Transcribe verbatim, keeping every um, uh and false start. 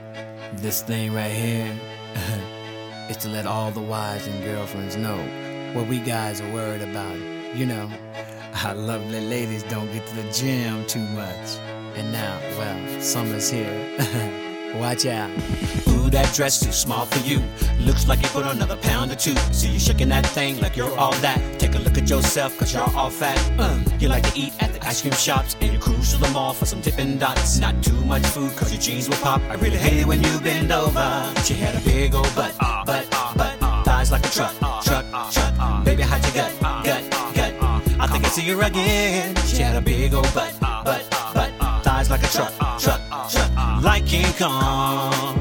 This thing right here is to let all the wives and girlfriends know what we guys are worried about. You know, our lovely ladies don't get to the gym too much. And now, well, summer's here. Watch out. Ooh, that dress too small for you. Looks like you put on another pound or two. See you shaking that thing like you're all that. Take a look at yourself, cause you're all fat. uh, You like to eat at the ice cream shops, and you cruise to the mall for some Dippin' Dots. Not too much food, cause your jeans will pop. I really hate it when you bend over. She had a big old butt, butt, butt, thighs like a truck, truck, truck. Baby, how'd you gut, gut, gut? I think I see her again. She had a big old butt, butt, butt, thighs like a truck, truck, truck. Like King Kong.